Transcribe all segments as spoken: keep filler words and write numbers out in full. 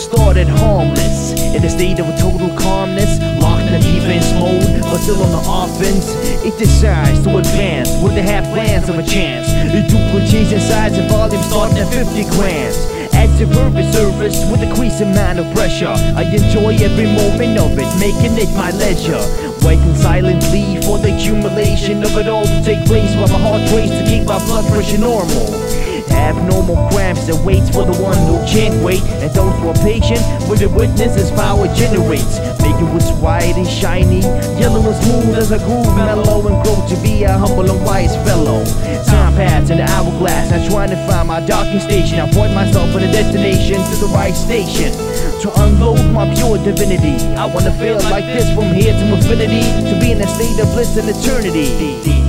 started harmless, in a state of a total calmness, locked in a defense mode, but still on the offense. It decides to advance with the half glance of a chance. It duplicates in size and volume, starting at fifty grams. Adds a perfect service with a increased amount of pressure. I enjoy every moment of it, making it my leisure. Waiting silently for the accumulation of it all to take place, while my heart races to keep my blood pressure normal. Abnormal cramps that waits for the one who can't wait, and those who are patient with the witness as power generates. Making what's white and shiny, yellow and smooth as a groove, mellow and grow to be a humble and wise fellow. Time pass in the hourglass, I'm trying to find my docking station. I point myself in a destination to the right station to unload my pure divinity. I wanna feel like this from here to infinity, to be in a state of bliss and eternity.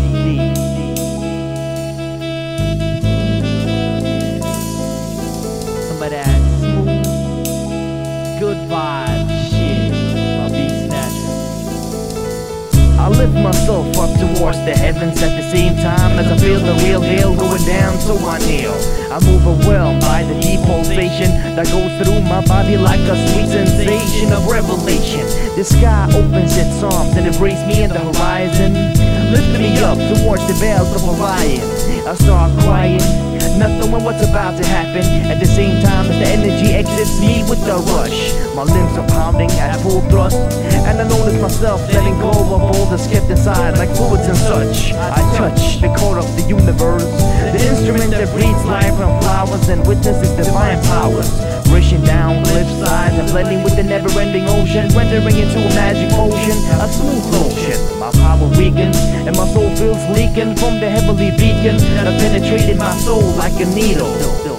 Some of that smooth, good vibe shit by Beat Snatcher. I lift myself up towards the heavens at the same time as I feel the real hail going down to my nail. I'm overwhelmed by the deep pulsation that goes through my body like a sweet sensation of revelation. The sky opens its arms and embraces me in the horizon, lifting me up towards the veils of Orion. I start crying, not knowing what's about to happen, at the same time as the energy exits me with a rush. My limbs are pounding at full thrust, and I notice myself letting go of all that's kept inside, like fluids and such. I touch the core of the universe, the instrument that breathes life from flowers and witnesses divine powers, rushing down cliff sides and blending with the never-ending ocean, rendering into a magic motion, a smooth motion. My power weakens and my soul feels leaking from the heavenly beacon that penetrated my soul like a needle.